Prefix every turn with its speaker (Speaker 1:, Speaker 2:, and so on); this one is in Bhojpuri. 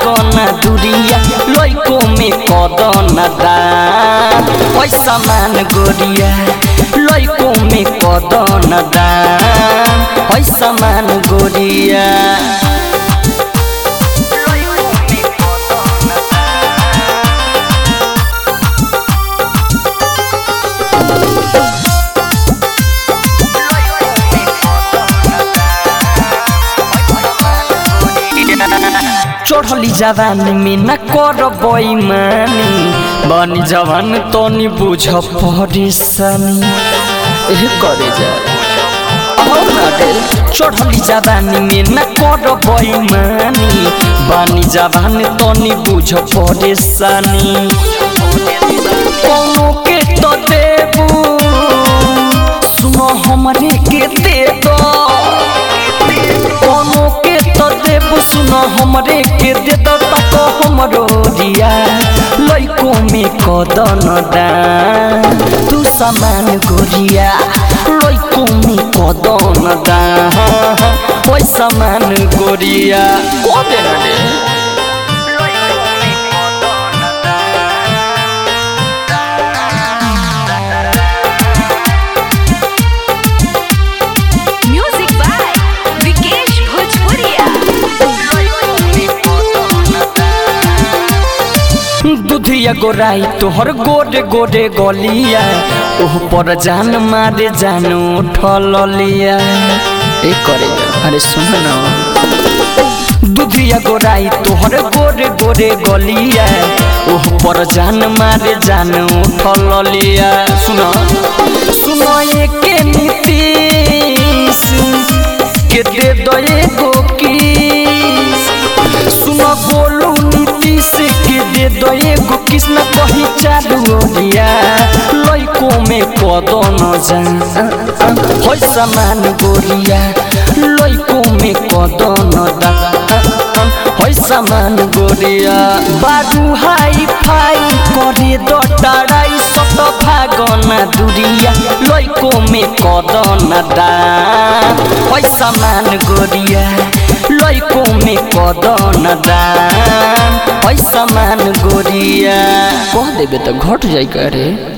Speaker 1: भागना दूरिया लइको में कदन दान पैसा मान गोरिया लइको में कदन दान पैसा मान गोरिया चढ़ली जवान में न कर बेईमानी बनी जवान तनी बुझ परेशानी करे जा चढ़ली जवान में न कर बेईमानी बनी जवान तनी बुझ परेशानी कोनो के तो देबू सुनो हमरे के दे दो कोनो के तो देबू सुनो हमरे के दे दो तक हमरो रिया लइको में कदन दान तू समान गोरिया लइको में कदन दान ओइ समान गोरिया को देना दे दुधिया गोराई तोहर गोरे गोरे गलिया ओह पर जान मारे जानो ठलिया ए करे अरे सुन ना दुधिया गोराई तोहर गोरे गोरे गलिया ओह पर जान मारे जानो ठलिया सुनो सुनो एके नीतीश के दे दो एगो किस सुनो बोलू नीतीश के दे दो एगो किस न कही चालू ओरिया लइको में कदन जान होय समान गोरिया लइको में कदन दान होय समान गोरिया बारू हाई फाई करे दो डराई सत भागना दूरिया लइको में कदन दान होय समान गोरिया लइको में कदन दान होय समान गोरिया कह देबे तो घट जाई करे।